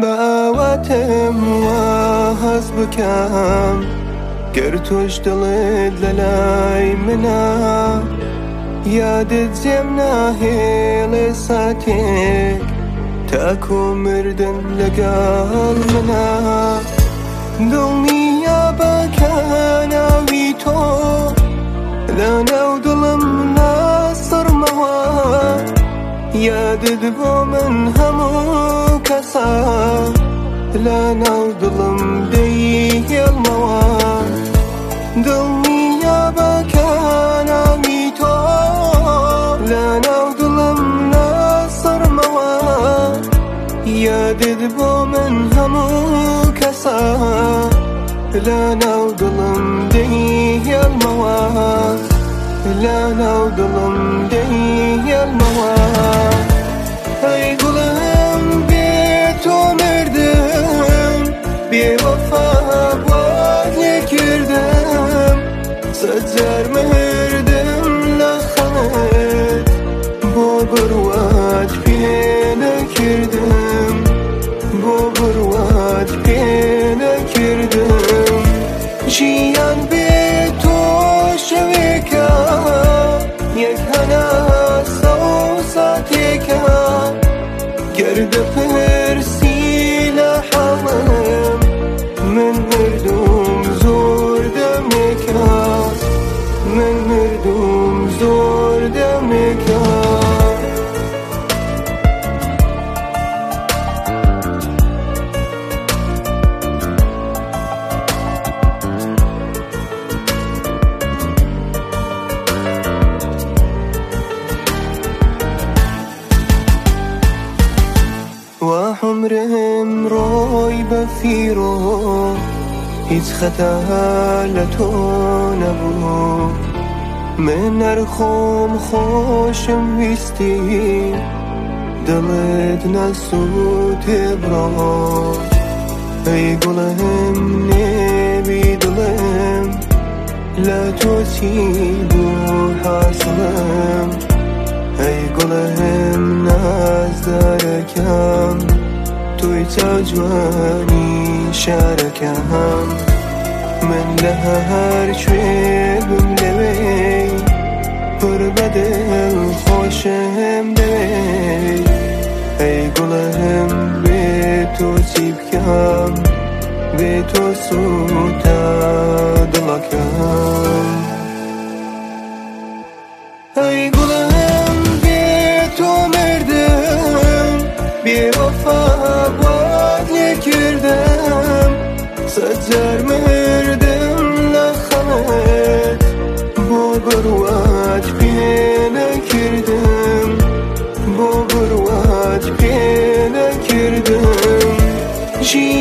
بەواتم وا هەز بکەم گر تۆش دڵت لەلای منە یادت جێم ناهێڵێ ساتێک تاکۆ مردن لەگەڵ منە دڵنیا بکە ناوی تۆ لە ناو دڵم ناسڕمەوە یادت بۆ من هەموو کەسە لە ناو دڵم دەیهێڵمەوە دڵنیا بکە ناوی تۆ لە ناو دڵم ناسڕمەوە یادت بۆ من هەموو کەسە لە ناو دڵم دەیهێڵمەوە لە ناو دڵم دەیهێڵمەوە ئەی گوڵم بێ تۆ مردم بێوەفا بۆت لێ کردم سەد جار مردم لە خەڵەت بۆ بڕوات پێ نەکردم بۆ بڕوات پێ نەکردم ژیان بێ تۆ شەوێکە یەک هەناسە و ساتێکە گەر دەپرسی لە حاڵم من مردوم زۆر دەمێکە من مردوم زۆر دەمێکە وعمرم ڕۆی بە فیرۆ هیچ خەتا لە تۆ نەبوو من هەرخۆم خۆشم ویستی دڵت نەسوو تێبڕۆ ئەی گوڵم نێوی دڵم لە تۆ چی بوو حاسڵم ئەی گوڵم نازدارەکەم توی چاوجوانی شارەکەم من لە هەر کوێ بم لەوێ پڕ بەدڵ خۆشم دەوێ ئەی گوڵم بێ تۆ چی بکەم بێ تۆ سووتە دڵەکەم ئەی گوڵم بێ تۆ مردم بێوەفا بۆت لێ کردم سەد جار مردم لە خەڵەت بۆ بڕوات پێ نەکردم بۆ بڕوات پێ نەکردم